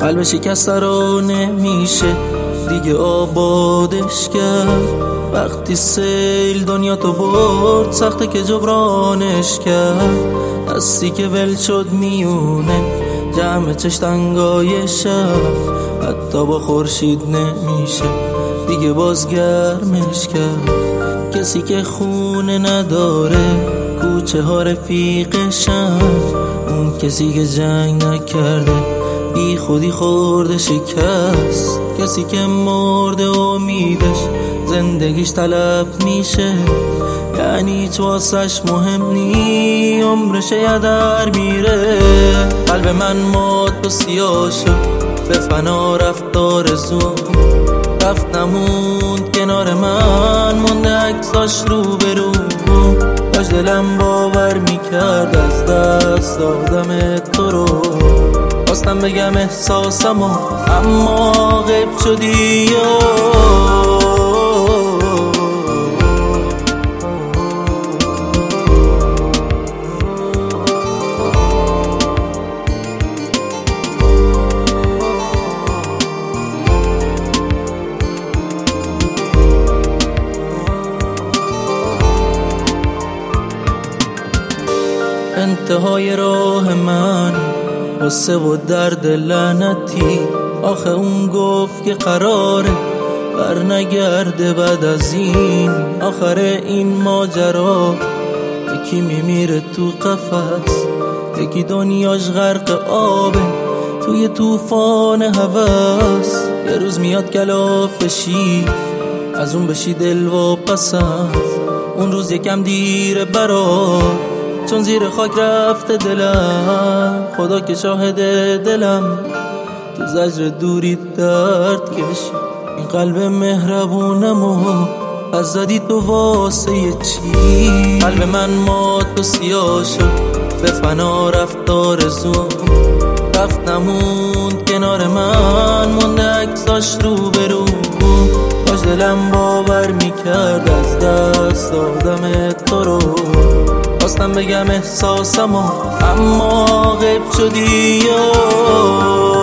قلب شکسته رو نمیشه دیگه آبادش کرد. وقتی سیل دنیا تو برد سخته که جبرانش کرد. دستی که ول شد میونه جمع چشتنگای شب، حتی با خورشید نمیشه دیگه بازگرمش کرد. کسی که خونه نداره کوچه ها رفیقشن، اون کسی که جنگ نکرده بی خودی خورده شکست. کسی که مرده امیدش زندگیش تلف میشه، یعنی هیچ واسش مهم نی عمرش یدر میره. قلب من مات و سیاه شد به فنا رفت آرزوم، رفت نموند کنار من مونده عکساش رو برو. داشت دلم باور میکرد از دست دادم تو رو، خواستم بگم احساسمو اما غیب شدی. انتهای راه من غصه و درد لعنتی، آخه اون گفت که قراره برنگرده بعد از این. آخر این ماجرا یکی میمیره تو قفس، یکی دنیاش غرق آبه توی طوفان هوس. یه روز میاد کلافشی از اون بشی دل و پسند، اون روز یکم دیره برات چون زیر خاک رفته دلم. خدا که شاهد دلم تو زجر دوری درد کش، این قلب مهربونمو از زدی تو واسه چی؟ قلب من مات و سیاه شد به فنا رفت آرزوم، رفت نموند کنار من مونده عکساش رو برو. باش دلم باور میکرد از دست دادم تو رو، خواستم بگم احساسمو اما غیب شدی.